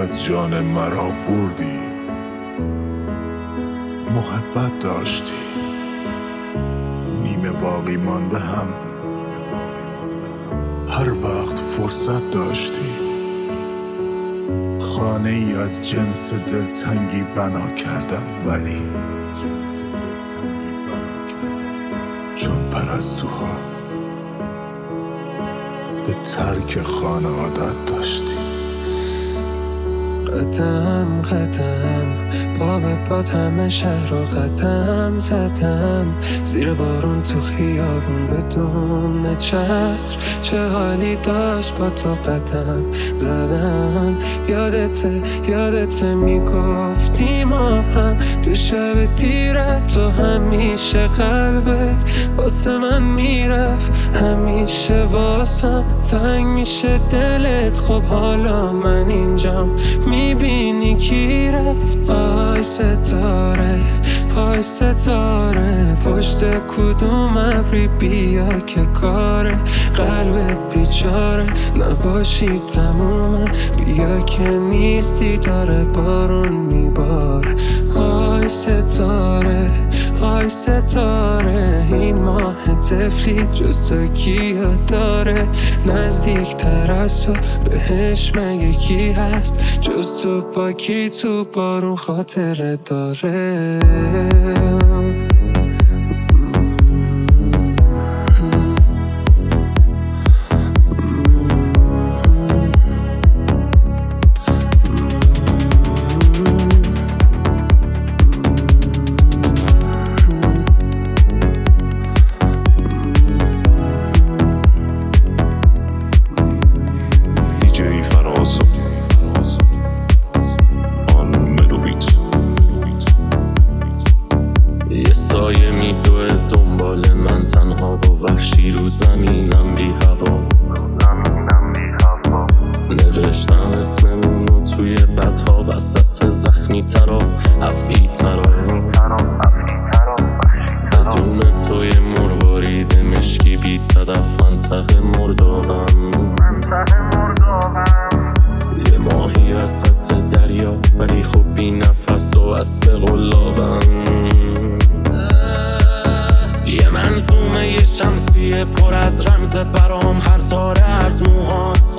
از جان مرا بردی، محبت داشتی، نیمه باقی مانده هم هر وقت فرصت داشتی. خانه ای از جنس دلتنگی بنا کردم، ولی چون پرستوها به ترک خانه عادت داشتی. قدم قدم پا به پات همه شهر رو قدم زدم، زیر بارون تو خیابون بدون چتر، چه حالی داشت با تو قدم زدن. یادته میگفتی ما هم تو شب تیرت، تو همیشه قلبت واسه من میرفت، همیشه واسم تنگ میشه دلت. خب حالا من اینجام میبینی کی رفت. آی ستاره پشت کدوم ابری بیا که کاره، قلبت بیچاره نباشی تمومه، بیا که نیستی داره بارون میباره. آی ستاره این ماه طفلی جز تو کیا داره، نزدیک تر از تو بهش مگه کی هست، جز تو با کی تو بارون خاطره داره. یه سایه میدوه دنبال من تنها و وحشی رو زمینم بی هوا، نوشتم اسممونو توی بدها وسط زخمی ترا افعی ترا، بدون توی مروارید مشکی بی صدف منطقه مردابم، یه ماهی وسط دریا ولی خب بی نفس و اصل قلابم، یه منظومه یه شمسیه پر از رمز برام، هر تاره از موهات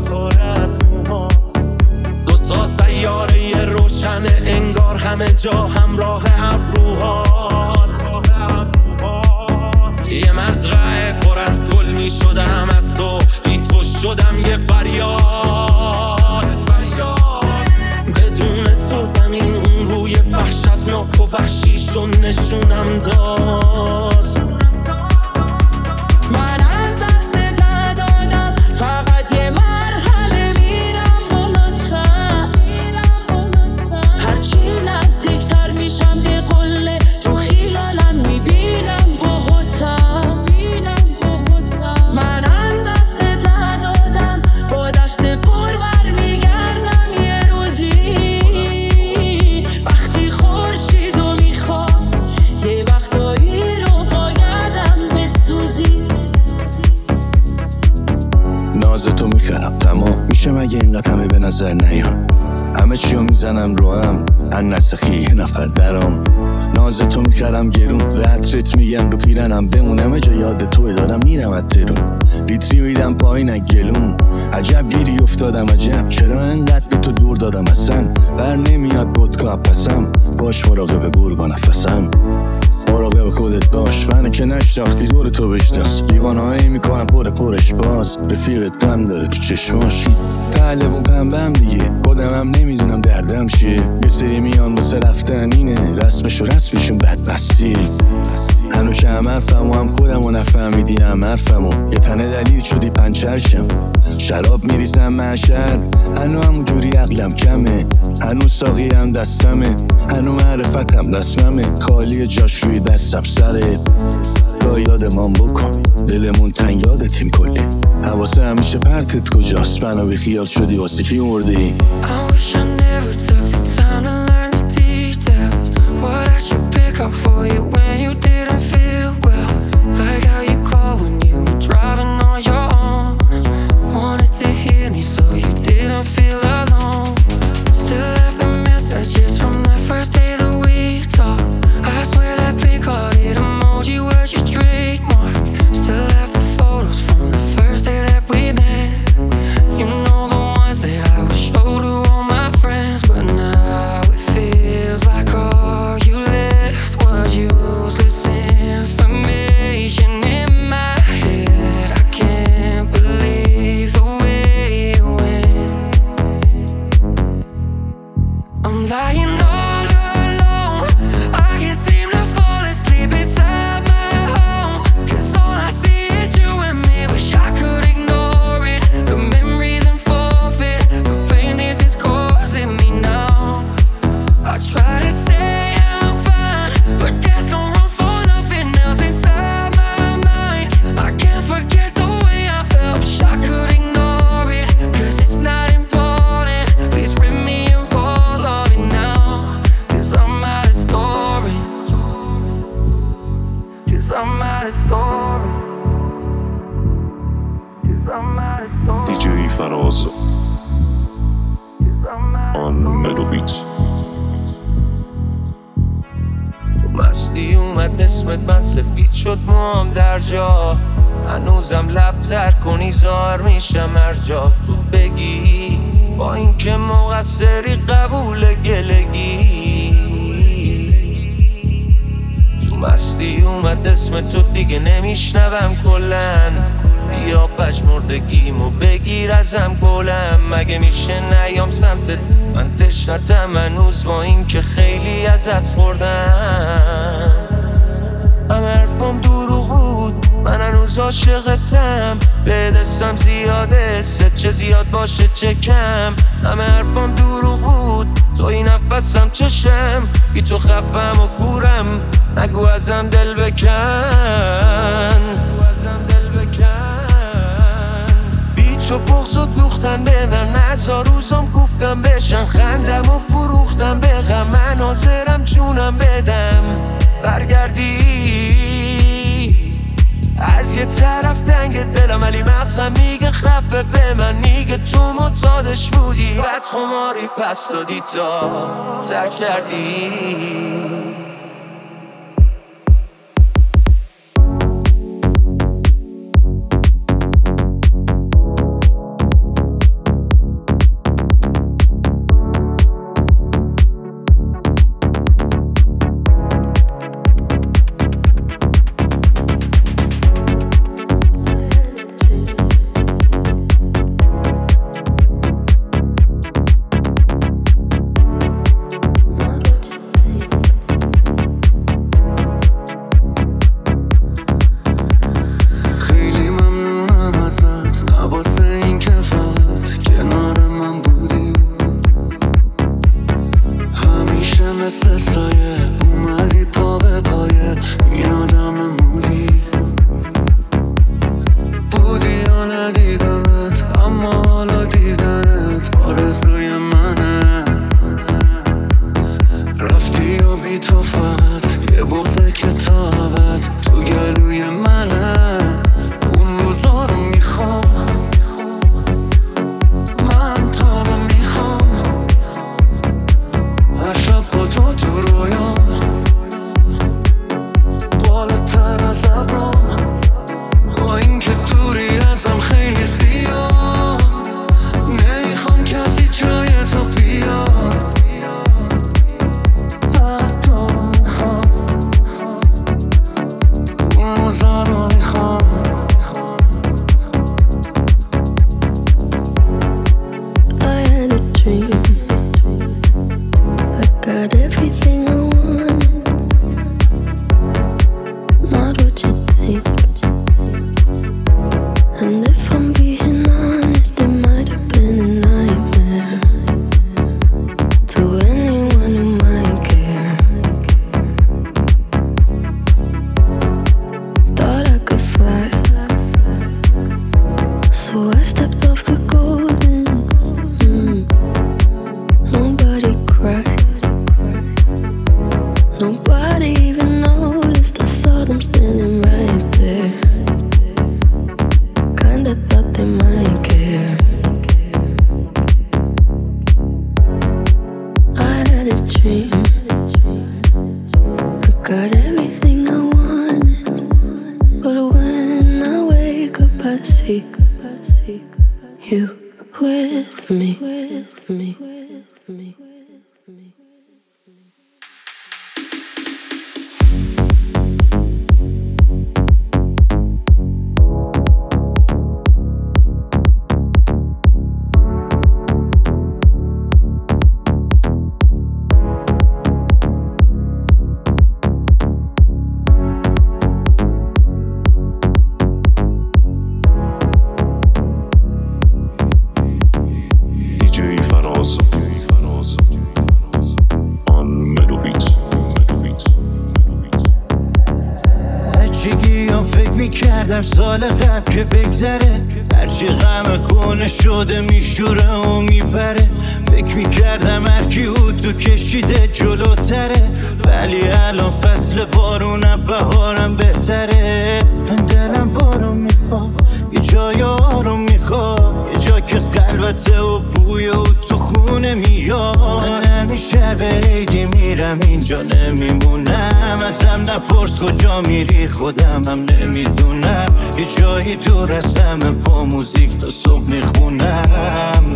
دوتا سیاره یه روشنه انگار همه جا همراه ابروهات، یه مزرعه پر از گل می شدم از تو، بی تو شدم یه فریاد، بدون تو زمین اون روی وحشتناک و وحشیشو نشونم داد. من از دست ندادم فقط یه مرحله میرم بالاتر، هرچی نزدیکتر میشم به قله تو خیالم میبینم بهتر. من از دست ندادم با دست پر برمیگردم یه روزی، وقتی خورشیدو میخوام یه وقتایی رو بایدم بسوزی. نازتو میخرم تمام میشه مگه اینقدر همه به نظر نیان، همه چیو میزنم رو هم هن نسخی یه نفر درام، نازتو میخرم گرون به عطرت میگم رو پیرنم بمونم جا یاد توی دارم میرم از ترون، لیتری میدم پایین گلوم، عجب گیری افتادم عجب چرا انقدر به تو دور دادم اصلا، بر نمیاد ودکا پسم باش مراقب گرگ و نفسم، مراقب خودت باش منو که نشناختی دور تو بشناس، لیوانهایی میکنم پرش باز، رفیقت غم داره تو چشماش، پهلوون پنبم دیگه خودم هم نمیدونم دردم چیه، یه سری میان واسه رفتن اینه رسمشون بدبستی، هنو که هم حرفمو هم خودمو نفهمیدی هم حرفمو، یه تنه دلیل شدی پنچرشم، شراب میریزم محشر هنو همونجوری عقلم کمه، هنو ساقی هم دستمه، هنو معرفتم دستممه، خالی جاش روی دستم سره، یا یادمان بکن دلمون تنگ یادتیم کلی، حواسه همیشه پرتت کجاست، منو بی خیال شدی واسه کی مردی. What I should pick up for you when you didn't feel well, like how you call when you were driving on your own, wanted to hear me so you didn't feel alone. دیجی فراز آن ملوبیت. تو مستی اومد اسمت من سفید شد موام در جا، هنوزم لب تر کنی زار میشم هر جا تو بگی با این که مقصری قبول گلگی. تو مستی اومد اسم تو دیگه نمیشنوم کلن، بیا پژمردگیمو بگیر ازم گلم. مگه میشه نیام سمتت من تشنتم هنوز با این که خیلی ازت خوردم. همه حرفم دروغ بود من هنوز عاشقتم، به دستم زیاده ست چه زیاد باشه چه کم. همه حرفم دروغ بود توی نفسم چشم، بی تو خفم و کورم نگو ازم دل بکن. بی تو بغضت دوختن به من، نزار روزم گفتم بشن خندم و فروختم به غم. من حاضرم جونم بدم برگردی از یه طرف تنگ دلم، ولی مغزم میگه خفه به من، میگه تو معتادش بودی بعد خماری پس دادی تا ترک کردی. مثل سایه اومدی پا به پایه این آدم مودی بودی یا ندیدمت، اما حالا دیدنت آرزوی منه. رفتی یا بی تو فقط یه بغض کتابت تو گلوی منه. اون روزا رو میخوام من تا رو میخوام، هر شب با تو تو رویام بالاتر از ابرام، با این که دوری ازم خیلی زیاد نمیخوام کسی جای تو بیاد. فقط تو رو میخوام اون روزا رو میخوام. I had a dream, I got everything I wanted, not what you think. And if I'm being honest, it might have been a nightmare to anyone who might care. Thought I could fly, so I stepped off the golden. Nobody cried, nobody even noticed. I saw them standing right there, kinda thought they might care. I had a dream, I got everything I wanted, but when I wake up I see you with me, with me, with me, with me. دیجی فراز بچگی ها فکر میکردم سال قبل که بگذره، هرچی غم کنه شده میشوره و میبره. فکر میکردم هرکی او تو کشیده جلوتره، ولی الان فصل بارونم بهارم بهتره. دلم بارون میخواد، یه جای آروم میخواد، یه جا که خلوته و بوی او تو خونه میاد. نمیشه بریدی میرم اینجا نمیمونم، ازم نپرس کجا میری خودم هم نمیدونم. یه جایی دور از همه با موزیک تا صبح میخونم.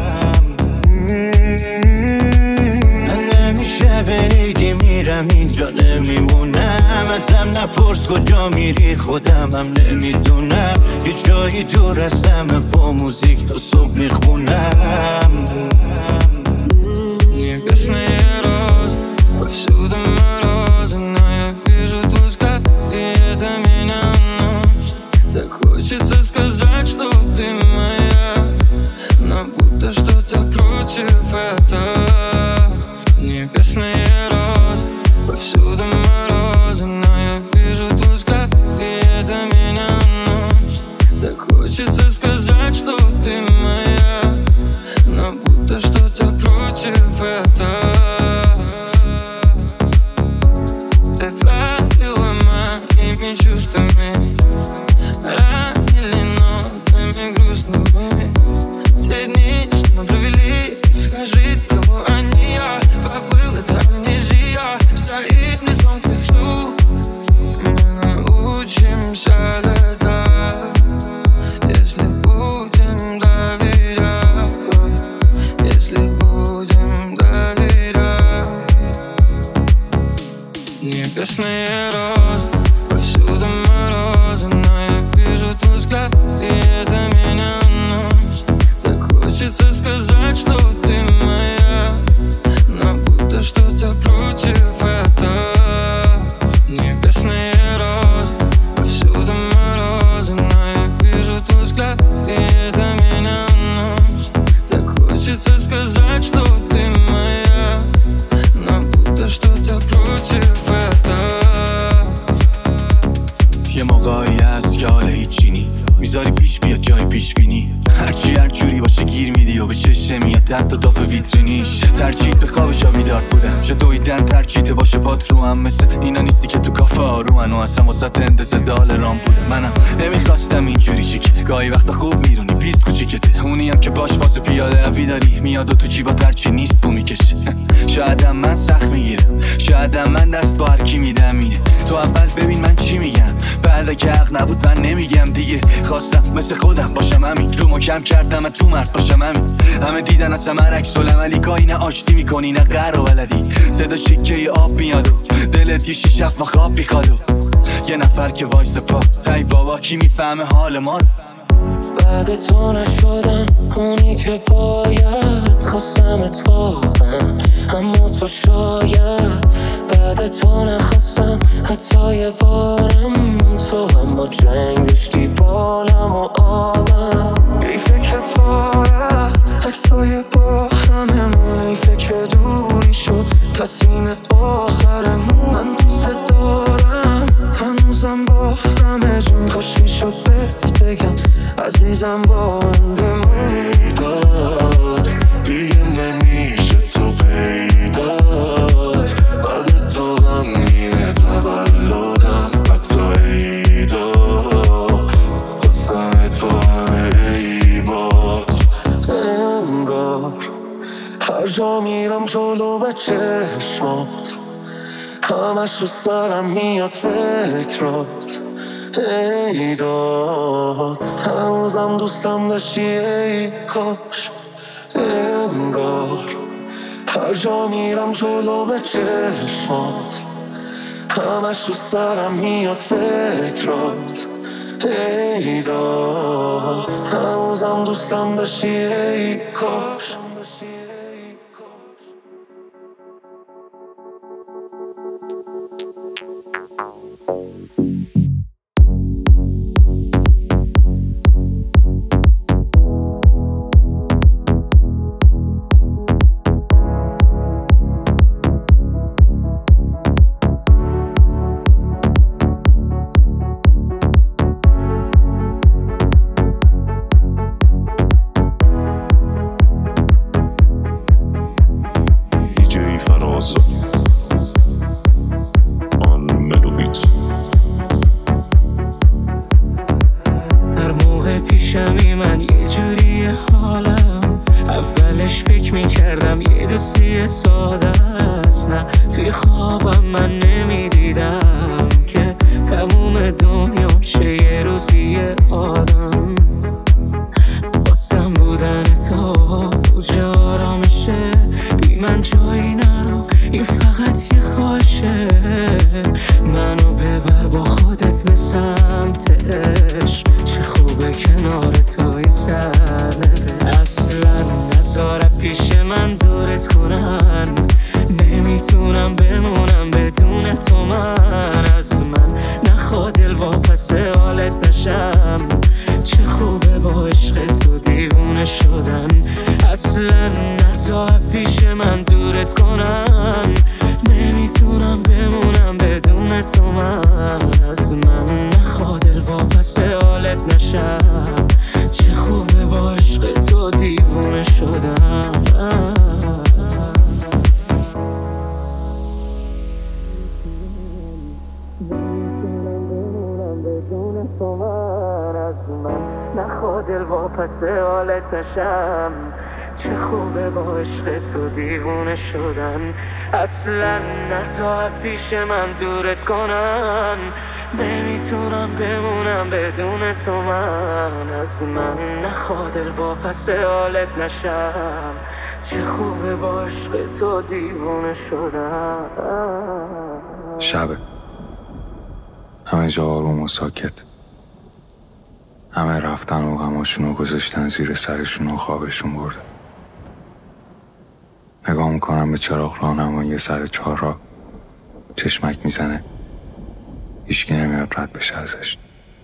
نمیشه بریدی میرم اینجا نمیمونم، ازم نپرس کجا میری خودم هم نمیدونم. یه جایی دور از همه با موزیک تا صبح میخونم. Небесные розы повсюду морозы, но я вижу твой взгляд, и это меня носит. Так хочется сказать, что ты моя, но будто что-то против этого. Небесные розы повсюду морозы, но я вижу твой взгляд, и это меня носит. Так хочется сказать, что ты моя, но будто что-то против этого. Ты правила моими чувствами, ранили нотами грустными. Те дни, что мы провели, скажи, кого они, я поплыл, это амнезия. Взаимный сон к лицу, мы научимся летать, если будем доверять, если будем доверять. Небесные розы повсюду морозы, но я вижу твой взгляд, и это меня носит. Так хочется сказать, что ты моя, но будто что-то против этого. Небесные розы повсюду морозы, но я вижу твой взгляд, и это меня носит. Так хочется сказать, что ты моя, но будто что-то против этого. یه موقعی هست که حال هیچی نی، میذاری پیش بیاد جای پیش بینی، هرچی هر جوری باشه گیر میدی و به چشم میاد حتی داف ویترینیش. ترجیح به خواب جا بیدار بودم، چه دویدن ترجیحت باشه پات رو هم، مثل اینا نیستی که تو کافه آرومن و اصلا واسه تندز دال رام بودم. منم نمیخواستم اینجوری چیکی، گاهی وقتا خوب میرونی پیست کوچیکته، اونی هم که باش واسه پیاده روی داری میاد و تو جیبات هرچی نیست بو میکشه. شایدم من سخت میگیرم، شایدم من دست با هرکی میدم اینه. تو اول ببین من چی میگم، بعد که حق نبود من نمیگم دیگه. خواستم مثل خودم باشم همین، رو کم کردم من تو مرد باشم همین. همه دیدن از همه عکس العملی کاری نه آشتی میکنی نه قهر و بلدی. صدا چیکه آب میاد و دلت یه شیش هفت خواب میخواد و یه نفر که وایس پا تای بابا کی میفهمه حال ما رو. بعد تو نشدم اونی که باید، خواستم اتفاقا اما تو شاید. بعد تو نخواستم حتی یه بارم، تو هم با جنگ داشتی بالم و آدم. ای فکر پارست عکسای با هممون، ای فکر دوری شد تصمیم آخرمون. من دوست دارم هنوزم با همه جون، کاش میشد بهت بگم عزیزم با من بمونی. داد دیگه نمیشه تو پیداد، بعد تو غمگینه تولدم حتی عیدا، خواستمت با همه عیبات. انگار هر جا میرم جلو به چشمات، همش رو سرم میاد فکرات. ای داد هنوزم دوستم داشتی ای کاش. انگار هر جا میرم جلو به چشمات، همش رو سرم میاد فکرات. ای داد هنوزم دوستم داشتی ای کاش. حالم. اولش فکر میکردم یه دوستی ساده است، نه توی خوابم من نمیدیدم که تموم دنیا شه یه روزی آدم. واسم بودن تو کجا آرامشه، بی من جایی نرو این فقط یه خواهشه. منو ببر با خودت به سمت عشق، چه خوبه کنار توی سرنوشت. اصلا نذار پیش من دورت کنن، نمیتونم بمونم بدون تو. من از من نخوا دل واپس حالت نشم، چه خوبه با عشق تو دیوونه شدن. اصلا نذار پیش من دورت کنن، نمیتونم بمونم بدون تو. من از من نخوا دل واپس حالت نشم، چه خوبه با عشق تو دیوونه شدن. نخوا دل واپس حالت نشم، چه خوبه با عشق تو دیوونه شدن. اصلا نذار پیش من دورت کنن، نمیتونم بمونم بدون تو. من از من نخوا دل واپس حالت نشم، چه خوبه با عشق تو دیوونه شدن. شبه، همه جا آروم و ساکت، همه رفتن و غماشونو گذاشتن زیر سرشون و خوابشون برده. نگاه میکنم به چراغ راهنمایی سر چهارراه، چشمک میزنه، هیچکی نمیاد رد بشه ازش.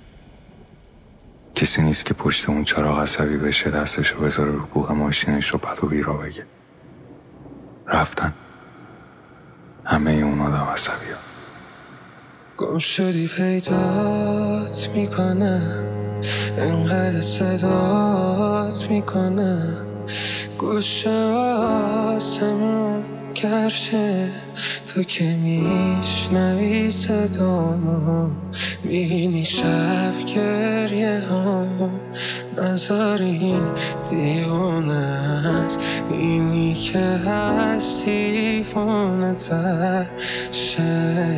کسی نیست که پشت اون چراغ عصبی بشه، دستشو بذاره رو بوق ماشینش رو بد و بیرا بگه. رفتن همه اون آدم عصبی ها. گم شدی پیدات میکنم، انقدر صدات میکنم، گوشه آسمون گرشه، تو که میشنوی صدامو، میبینی شب گریه هامو. نظر این دیوونه است، اینی که هست دیوونه تر شه.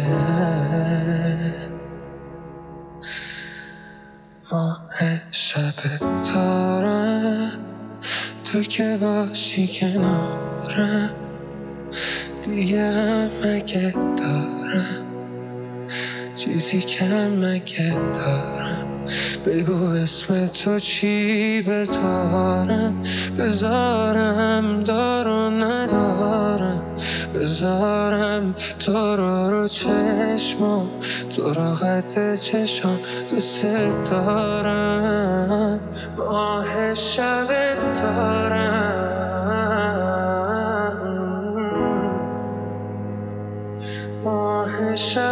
ماه شب تارم، تو که باشی کنارم، دیگه غم مگه دارم، چیزی کم مگه دارم. بگو اسم تو چی بذارم دارو ندارم، بذارم تو رو چشمم، تو رو قد چشم دوست دارم. ماه شب دارم، ماه شب